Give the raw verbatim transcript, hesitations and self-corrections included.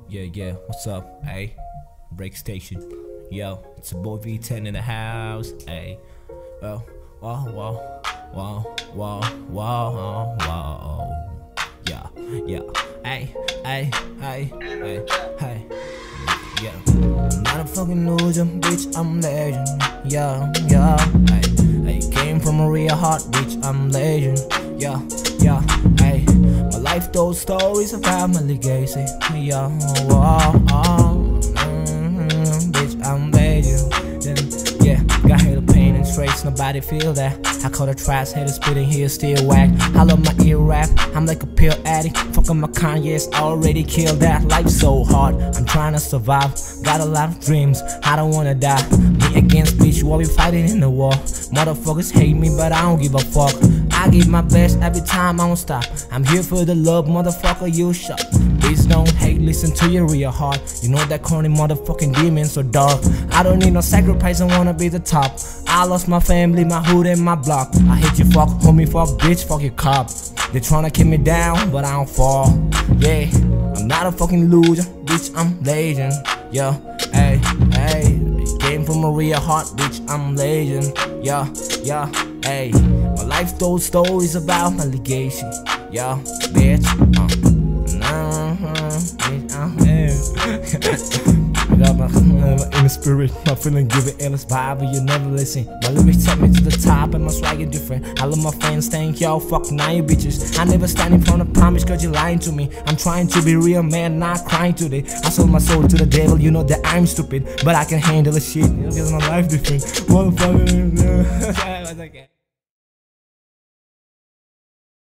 Yeah, yeah, what's up, ayy? Break station. Yo, it's a boy V ten in the house, ayy. Oh, wow, wow, wow, wow, wow, wow. Yeah, yeah, ayy, ayy, ayy, ayy, ayy. Yeah, I'm not a fucking loser, bitch, I'm legend. Yeah, yeah, ayy, I came from a real heart, bitch, I'm legend. Yeah, yeah, ayy. My life told stories about my legacy. Yeah, oh, oh, mm-hmm, bitch, I'm legend. Then, yeah, got hella pain and stress, nobody feel that. I call the trash, head spitting here, still whack. I love my ear rap, I'm like a pill addict. Fucking my Kanye's already killed that. Life's so hard, I'm trying to survive. Got a lot of dreams, I don't wanna die. Me against bitch, while we fighting in the war. Motherfuckers hate me, but I don't give a fuck. I give my best every time, I don't stop. I'm here for the love, motherfucker, you shut. Please don't hate, listen to your real heart. You know that corny motherfucking demon so dark. I don't need no sacrifice, I wanna be the top. I lost my family, my hood and my block. I hate you, fuck, homie, fuck, bitch, fuck your cop. They tryna keep me down, but I don't fall. Yeah, I'm not a fucking loser, bitch, I'm legend. Yeah, hey, hey, came from a real heart, bitch, I'm legend. Yeah, yeah, hey, my life told stories about my legacy. Yeah, bitch, uh, nah, bitch, I'm legend. I got my uh, inner spirit, my feeling give it endless vibe, but you never listen. My lyrics take me to the top and my swag is different. I love my fans, thank y'all, fuck now you bitches. I never stand in front of promise cause you lying to me. I'm trying to be real man, not crying today. I sold my soul to the devil, you know that I'm stupid, but I can handle the shit, because my life different. Motherfucker.